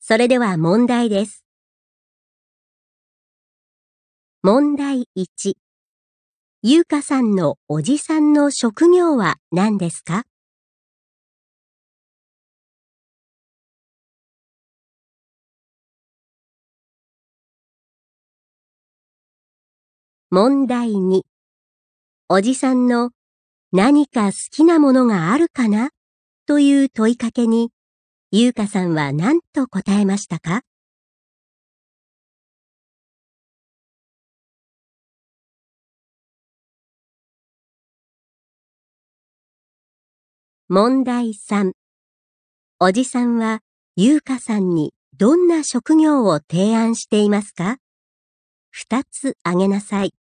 それでは問題です。問題1。ゆうかさんのおじさんの職業は何ですか？問題2。おじさんの何か好きなものがあるかなという問いかけに、ゆうかさんは何と答えましたか？問題3。おじさんはゆうかさんにどんな職業を提案していますか？2つ挙げなさい。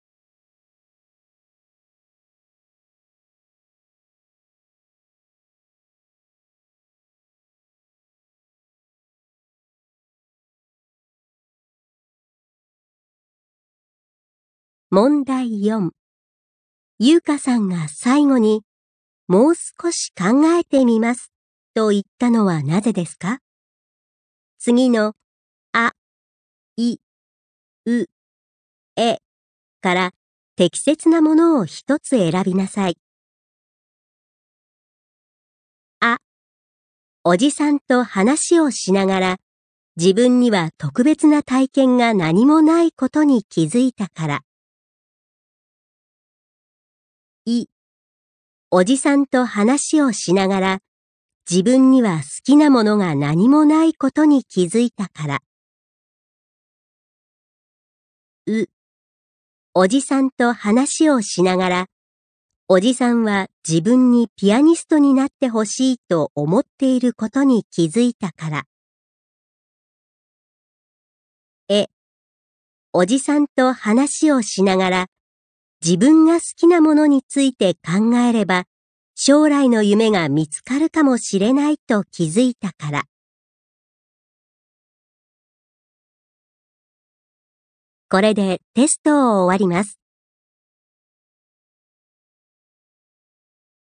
問題4。ゆうかさんが最後にもう少し考えてみますと言ったのはなぜですか？次のあ、い、う、えから適切なものを一つ選びなさい。あ、おじさんと話をしながら自分には特別な体験が何もないことに気づいたから。い、おじさんと話をしながら自分には好きなものが何もないことに気づいたから。う、おじさんと話をしながらおじさんは自分にピアニストになってほしいと思っていることに気づいたから。おじさんと話をしながら自分が好きなものについて考えれば将来の夢が見つかるかもしれないと気づいたから。これでテストを終わります。